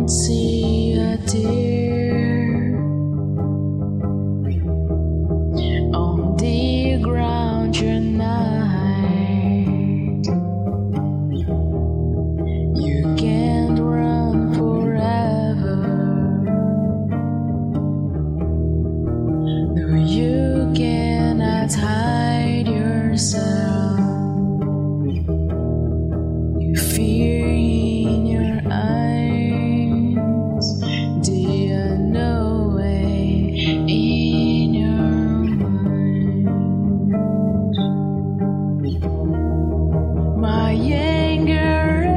see a tear on the ground tonight. You can't run forever. No, you cannot hide yourself. You fear in your eyes, the unknown way in your mind. My anger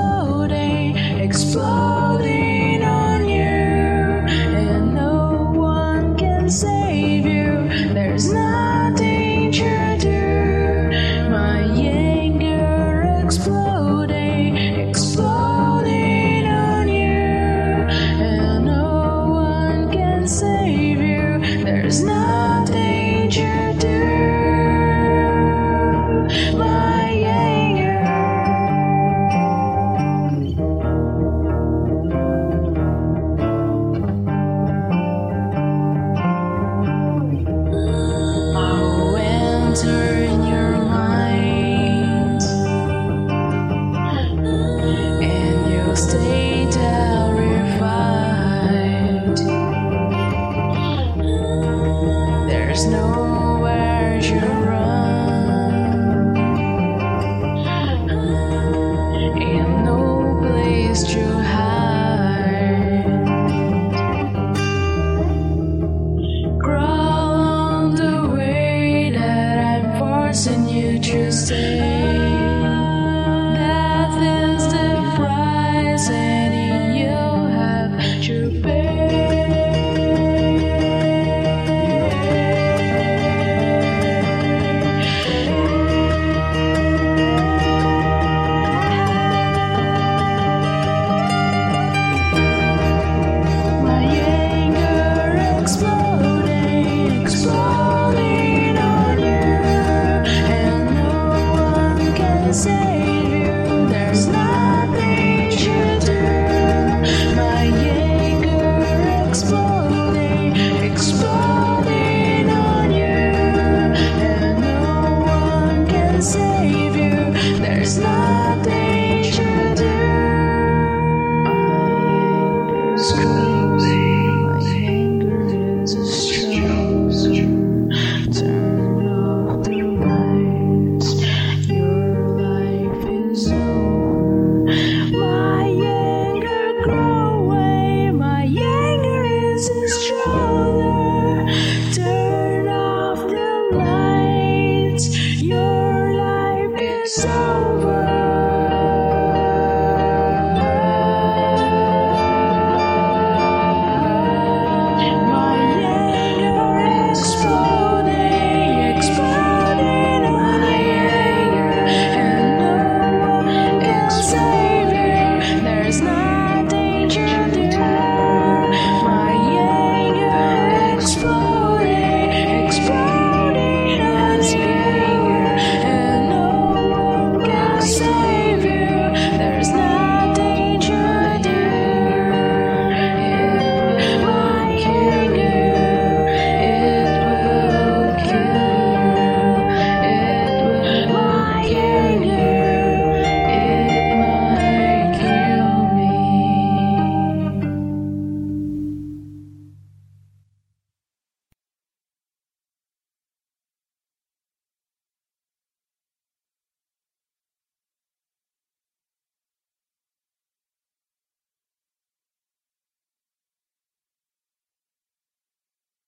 exploding on you, and no one can save you. There's nothing to do. My anger exploding on you, and no one can save you. There's nothing to do. My anger. I'll enter in your mind, and you'll stay terrified. There's nowhere to run, and no place to hide. Crawl on the way that I'm forcing you to stay. Death is the price, and you'll have to My anger exploding on you, and no one can save you. There's nothing to do. My anger exploding on you, and no one can save you. There's nothing